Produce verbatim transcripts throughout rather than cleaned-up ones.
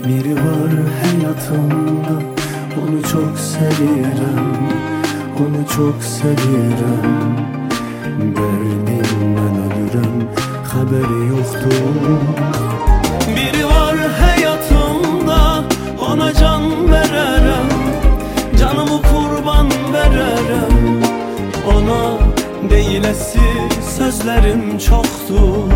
Biri var hayatımda, onu çok sevirem, onu çok sevirem. Derdimden ölürem, haberi yoktur. Biri var hayatımda, ona can vererem, canımı kurban vererem. Ona değilesi sözlerim çoktur.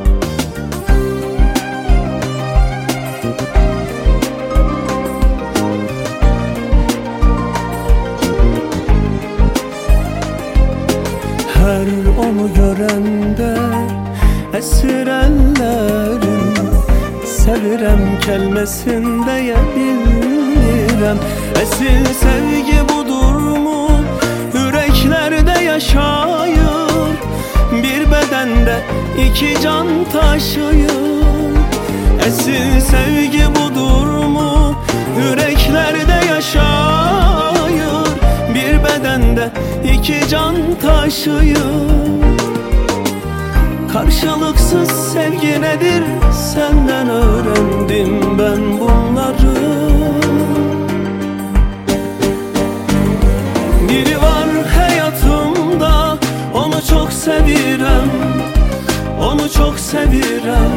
Her onu görende esir ellerim, sevirem kelmesinde ya bilmirem. Esil sevgi budur mu? Yüreklerde yaşayır, bir bedende iki can taşıyır. Esil sevgi budur mu? Yüreklerde yaşayır, bir bedende iki can taşıyır. Karşılıksız sevgi nedir? Senden öğrendim ben bunları. Biri var hayatımda, onu çok sevirem, onu çok sevirem.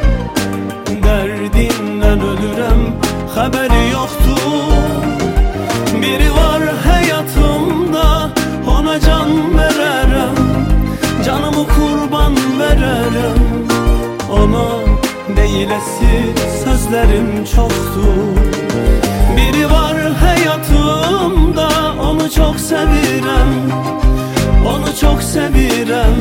Derdinden ölürem, haberi yoktur. Biri var hayatımda, ona can vererem, canımı kurban vererem. Ona değilesi sözlerim çoktur. Biri var hayatımda, onu çok sevirem, onu çok sevirem.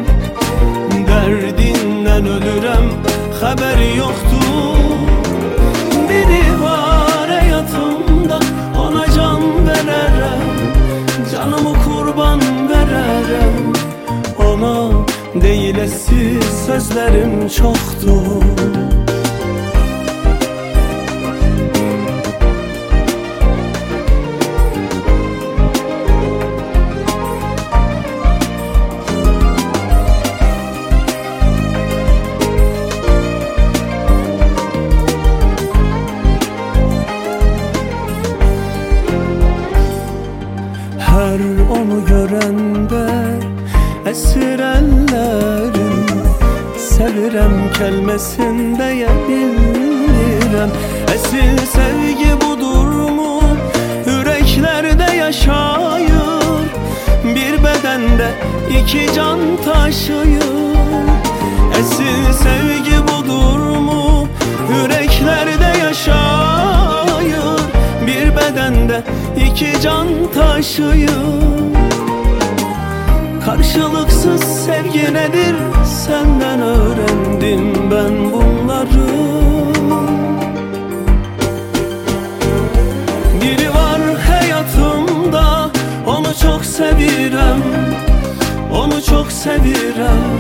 Derdinden ölürem, haberi yoktur. Biri var hayatımda, ona can vererem, canımı kurban vererem. Ona değilesi sözlerim çoktur. Her onu görende esir ellerim, sevirem kelmesinde ya bilmirem. Esil sevgi budur mu? Yüreklerde yaşayır, bir bedende iki can taşıyır. Esil sevgi budur mu? Yüreklerde yaşayır, bir bedende iki can taşıyır. Karşılıksız sevgi nedir? Senden öğrendim ben bunları. Biri var hayatımda, onu çok sevirem, onu çok sevirem.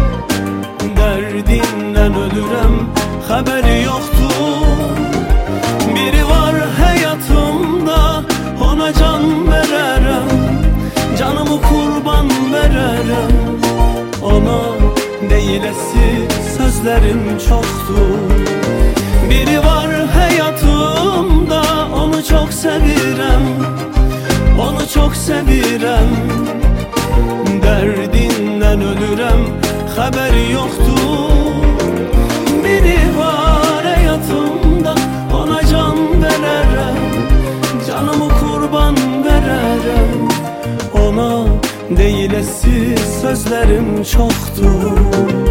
Derdinden ölürem, haberi yoktur. Biri var hayatımda, ona can vererem, canımı kurban vererem. Ona değilesi sözlerim çoktur. Biri var hayatımda, onu çok sevirem, onu çok sevirem. Derdinden ölürem, haberi yoktur. Biri var hayatımda, ona can vererem, canımı kurban vererem. Ona değilesi sözlerim çoktur.